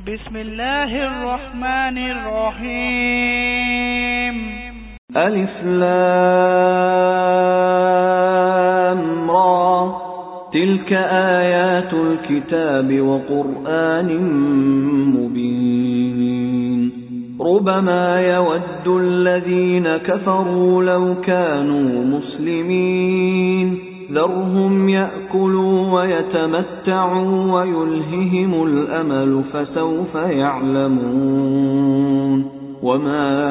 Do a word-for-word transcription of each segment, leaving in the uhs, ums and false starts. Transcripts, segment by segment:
بسم الله الرحمن الرحيم. ألف لام را، تلك آيات الكتاب وقرآن مبين. ربما يود الذين كفروا لو كانوا مسلمين، ذرهم يأكلوا ويتمتعوا ويلههم الأمل فسوف يعلمون. وما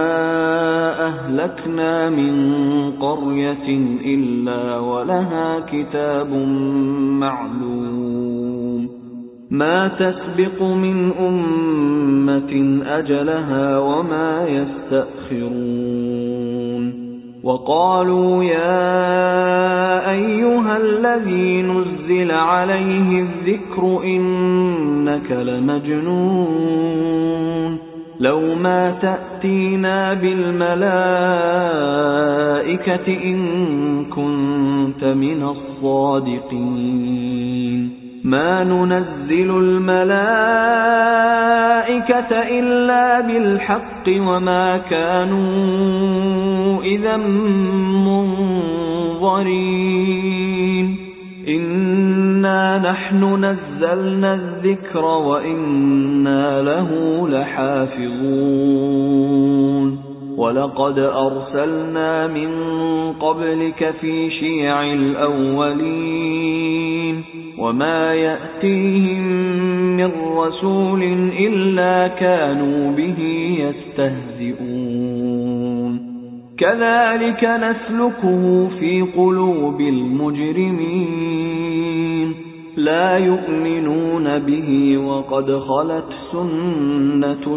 أهلكنا من قرية إلا ولها كتاب معلوم، ما تسبق من أمة أجلها وما يستأخرون. وقالوا يا أيها الذي نزل عليه الذكر إنك لمجنون، لو ما تأتينا بالملائكة إن كنت من الصادقين. ما ننزل الملائكة إلا بالحق وما كانوا إذا منظرين. إنا نحن نزلنا الذكر وإنا له لحافظون. ولقد أرسلنا من قبلك في شيع الأولين، وما يأتيهم من رسول إلا كانوا به يستهزئون. كذلك نسلكه في قلوب المجرمين، لا يؤمنون به وقد خلت سنة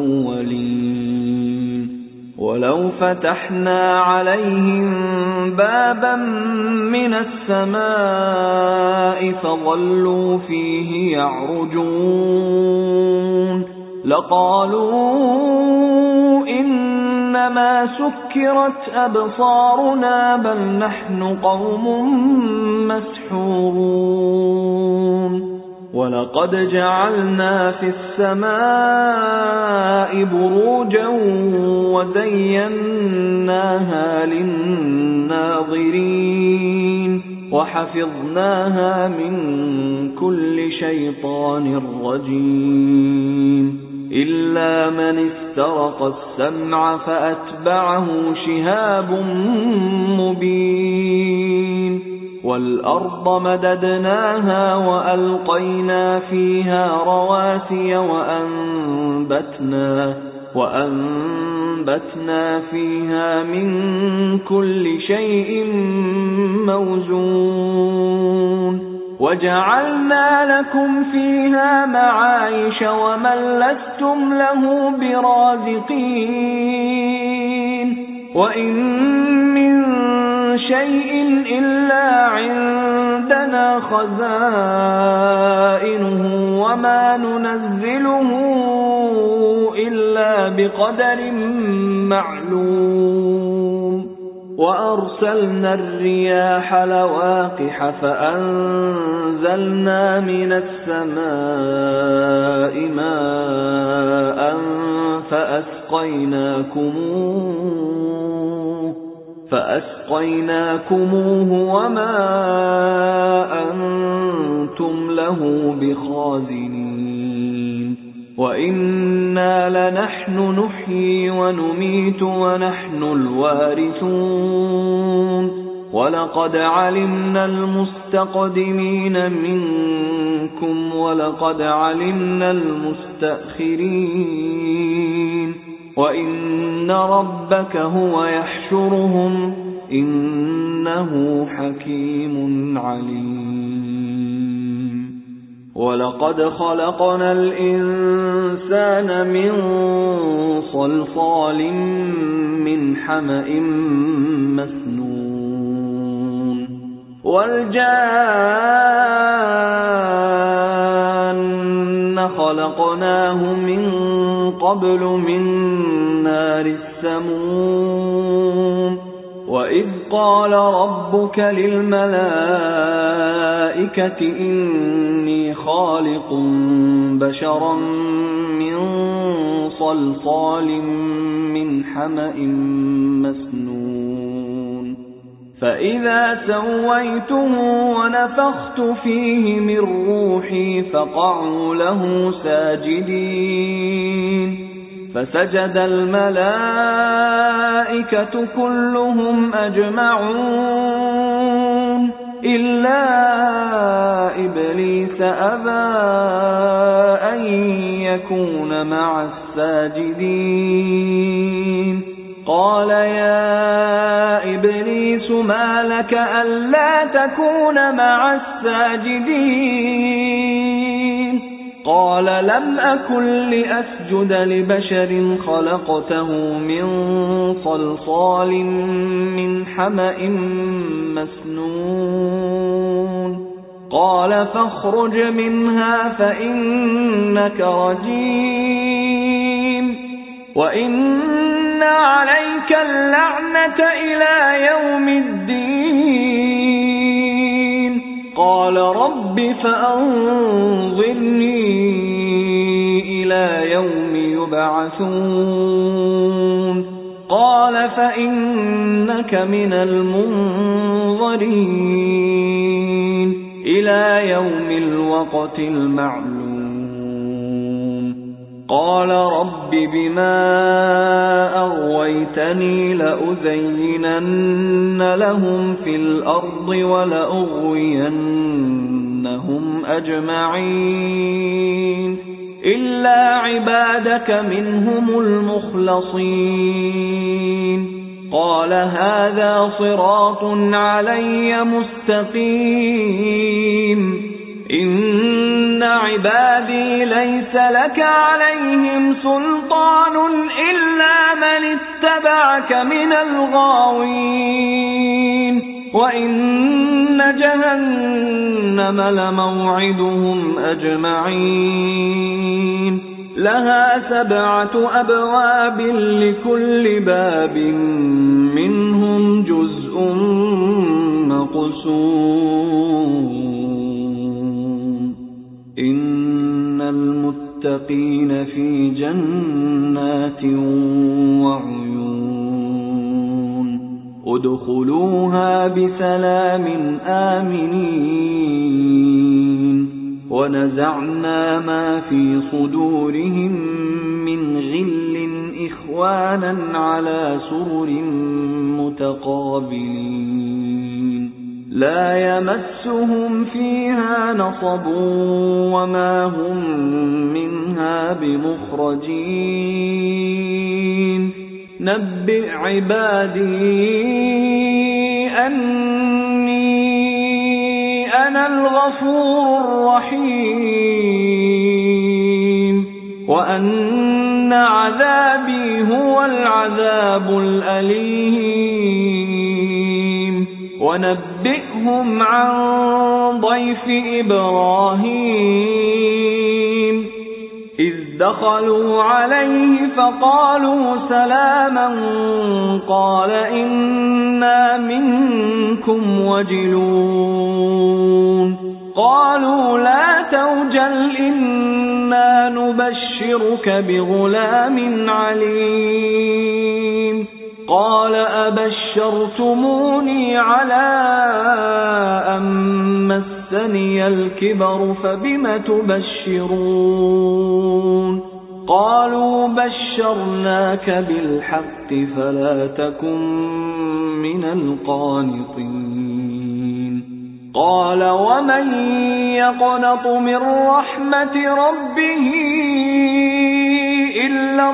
الأولين. ولو فتحنا عليهم بابا من السماء فظلوا فيه يعرجون لقالوا إنما سكرت أبصارنا بل نحن قوم مسحورون. ولقد جعلنا في السماء بروجا وزيناها للناظرين وحفظناها من كل شيطان رجيم، إلا من استرق السمع فأتبعه شهاب مبين. والأرض مددناها وألقينا فيها رواسي وأنبتنا, وأنبتنا فيها من كل شيء موزون. وجعلنا لكم فيها معايش ومن لستم له برازقين. وإن من شيء إلا عندنا خزائنه وما ننزله إلا بقدر معلوم. وأرسلنا الرياح لواقح فأنزلنا من السماء ماء فأسقيناكموه فأسقيناكموه وما أنتم له بخازنين. وإنا لنحن نحيي ونميت ونحن الوارثون. ولقد علمنا المستقدمين منكم ولقد علمنا المستأخرين. وإن ربك هو يحشرهم إنه حكيم عليم. ولقد خلقنا الإنسان من صلصال من حمأ مسنون. والجان خلقناه من قبل من نار السموم. وَإِذْ قَالَ رَبُّكَ لِلْمَلَائِكَةِ إِنِّي خَالِقٌ بَشَرًا مِنْ صَلْصَالٍ مِنْ حَمَإٍ مَسْنُونٍ فَإِذَا سَوَّيْتُهُ وَنَفَخْتُ فِيهِ مِنْ رُوحِي فَقَعُوا لَهُ سَاجِدِينَ فَسَجَدَ الْمَلَائِكَةُ كُلُّهُمْ أَجْمَعُونَ إِلَّا إِبْلِيسَ أَبَى أَن يَكُونَ مَعَ السَّاجِدِينَ قَالَ يَا إِبْلِيسُ مَا لَكَ أَلَّا تَكُونَ مَعَ السَّاجِدِينَ قَالَ لَمْ أَكُنْ لِأَسْجُدَ لِبَشَرٍ خَلَقْتَهُ مِنْ صَلْصَالٍ مِنْ حَمَإٍ مَسْنُونٍ قَالَ فَاخْرُجْ مِنْهَا فَإِنَّكَ رَجِيمٌ وَإِنَّ عَلَيْكَ اللَّعْنَةَ إِلَى يَوْمِ الدِّينِ قَالَ رَبِّ فَأَنظِرْنِي إِلَى يَوْمِ يُبْعَثُونَ قَالَ فَإِنَّكَ مِنَ الْمُنظَرِينَ إِلَى يَوْمِ الْوَقْتِ الْمَعْلُومِ قَالَ رَبِّ بِمَا أَغْوَيْتَنِي لَأُزَيِّنَنَّ لَهُمْ فِي الْأَرْضِ وَلَأُغْوِيَنَّهُمْ أَجْمَعِينَ إِلَّا عِبَادَكَ مِنْهُمُ الْمُخْلَصِينَ قَالَ هَذَا صِرَاطٌ عَلَيَّ مُسْتَقِيمٌ إِنَّ عِبَادِي لَيْسَ لَكَ عَلَيْهِمْ سُلْطَانٌ إِلَّا مَنِ اتَّبَعَكَ مِنَ الْغَاوِينَ وَإِنَّ جَهَنَّمَ لَمَوْعِدُهُمْ أَجْمَعِينَ لَهَا سَبْعَةُ أَبْوَابٍ لِكُلِّ بَابٍ مِنْهُمْ جُزْءٌ مَقْسُومٌ إِنَّ الْمُتَّقِينَ فِي جَنَّاتٍ وَعُيُونٍ ادْخُلُوهَا بِسَلَامٍ آمِنِينَ وَنَزَعْنَا مَا فِي صُدُورِهِمْ مِنْ غِلٍّ إِخْوَانًا عَلَى سُرُرٍ مُتَقَابِلِينَ لَا يَمَسُّهُمْ فِيهَا نَصَبٌ وَمَا هُمْ مِنْهَا بِمُخْرَجِينَ نَبِّئْ عِبَادِي أَنِّي أَنَا الْغَفُورُ الرَّحِيمُ وَأَنَّ عَذَابِي هُوَ الْعَذَابُ الْأَلِيمُ وَنَبِّئْهُمْ عَنْ ضَيْفِ إِبْرَاهِيمَ إِذْ دَخَلُوا عَلَيْهِ فَقَالُوا سَلَامًا قَالَ إِنَّا مِنكُمْ وَجِلُونَ قَالُوا لَا تَوْجَلْ إِنَّا نُبَشِّرُكَ بِغُلَامٍ عَلِيمٍ قَالَ أَبَشَّرْتُمُونِي عَلَىٰ أَن مَّسَّنِيَ الْكِبَرُ فَبِمَ تُبَشِّرُونَ قَالُوا بَشَّرْنَاكَ بِالْحَقِّ فَلَا تَكُن مِّنَ الْقَانِطِينَ قَالَ وَمَن يَقْنَطُ مِن رَّحْمَةِ رَبِّهِ إِلَّا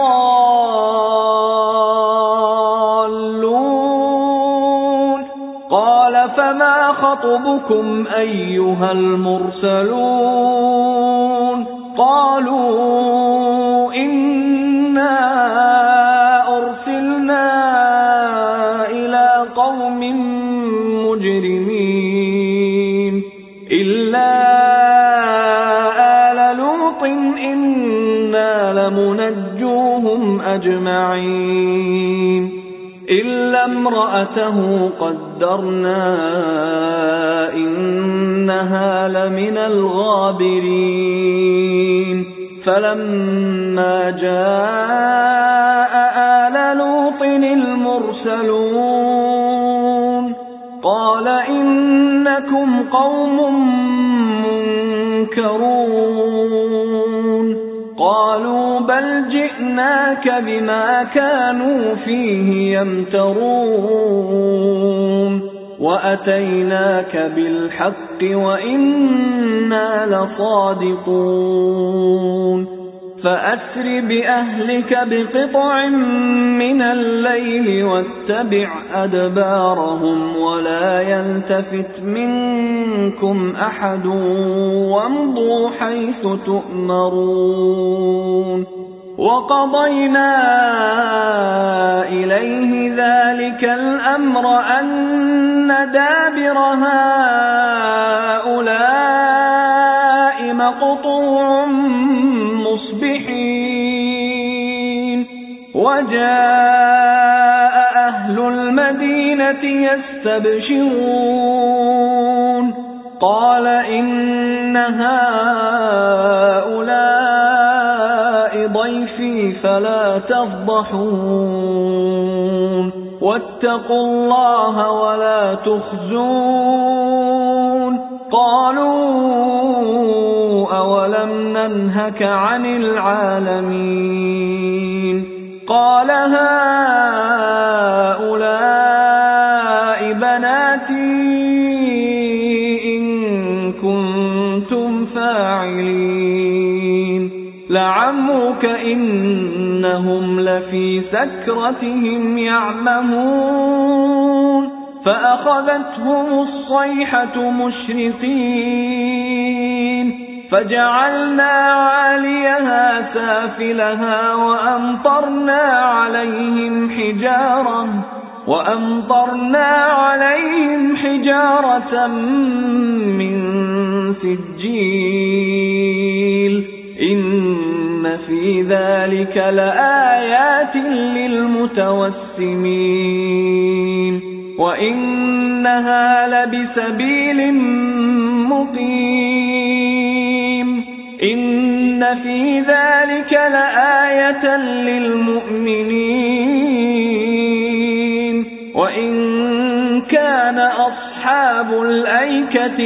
الضَّالُّونَ قَالَ فَمَا خَطْبُكُمْ أَيُّهَا الْمُرْسَلُونَ قَالُوا إِنَّا أُرْسِلْنَا إِلَى قَوْمٍ مُجْرِمِينَ إِلَّا آلَ لُوطٍ إِنَّا لَمُنَجُّوهُمْ أَجْمَعِينَ إلا امرأته قدرنا إنها لمن الغابرين فلما جاء آل لوط المرسلون قال إنكم قوم منكرون قالوا بل جئناك بما كانوا فيه يمترون وأتيناك بالحق وإنا لصادقون فأسر بأهلك بقطع من الليل واتبع أدبارهم ولا يلتفت منكم أحد وامضوا حيث تؤمرون وقضينا إليه ذلك الأمر أن دابر هؤلاء مقطوع مصبحين وجاء أهل المدينة يستبشرون قال إن هؤلاء ضيفي فلا تفضحون واتقوا الله ولا تخزون قالوا أولم ننهك عن العالمين قال هؤلاء بناتي إن كنتم فاعلين لعمرك إنهم لفي سكرتهم يعمهون فأخذتهم الصيحة مشرقين فجعلنا عاليها سافلها وأمطرنا عليهم حجارة وأمطرنا عليهم حجارة من سجيل إن في ذلك لآيات للمتوسمين وإنها لبسبيل مقيم إن في ذلك لآية للمؤمنين وإن كان أصحاب الأيكة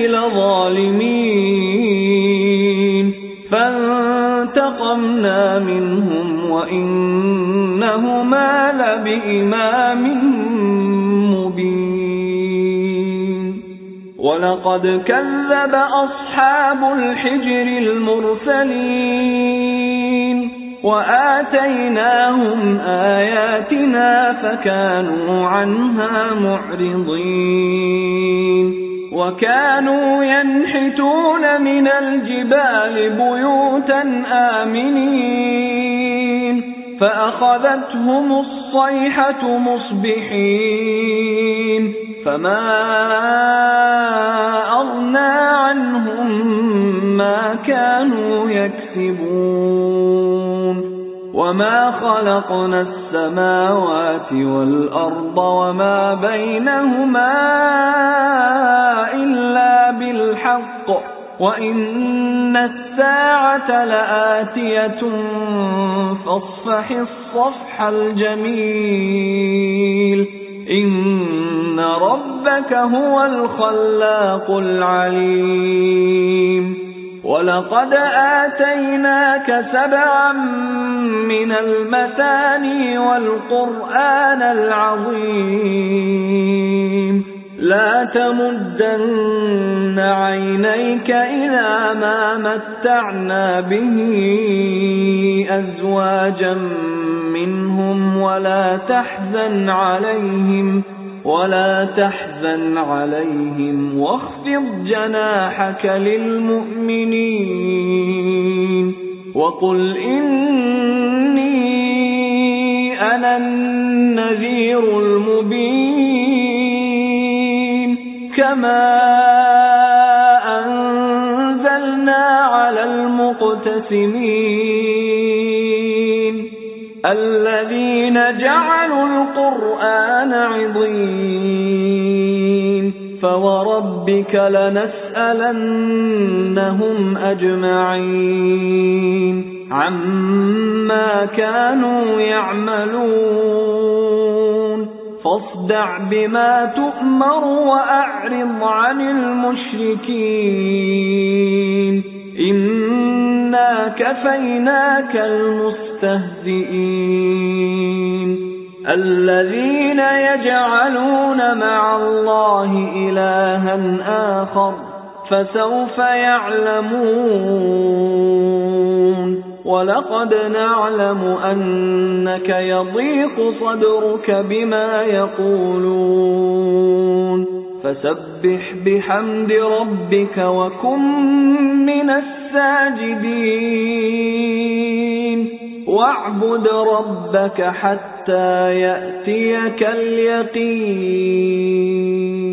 لظالمين فانتقمنا منهم وإنهما لبإمام مبين ولقد كذب أصحاب الحجر المرسلين وآتيناهم آياتنا فكانوا عنها معرضين وكانوا ينحتون من الجبال بيوتا آمنين فأخذتهم الصيحة مصبحين فما أغنى عنهم ما كانوا يكسبون وما خلقنا السماوات والأرض وما بينهما إلا بالحق وإن الساعة لآتية فاصفح الصفح الجميل إن ربك هو الخلاق العليم ولقد آتيناك سبعا من المثاني والقرآن العظيم لا تمدن عينيك إلى ما متعنا به أزواجا منهم ولا تحزن عليهم ولا تحزن عليهم واخفض جناحك للمؤمنين وقل إني أنا النذير المبين كما أنزلنا على المقتسمين الذين جعلوا القرآن عضين فوربك لنسألنهم أجمعين عما كانوا يعملون فاصدع بما تؤمر وأعرض عن المشركين إنا كفيناك المستهزئين الذين يجعلون مع الله إلها آخر فسوف يعلمون ولقد نعلم أنك يضيق صدرك بما يقولون فسبح بحمد ربك وكن من الساجدين واعبد ربك حتى يأتيك اليقين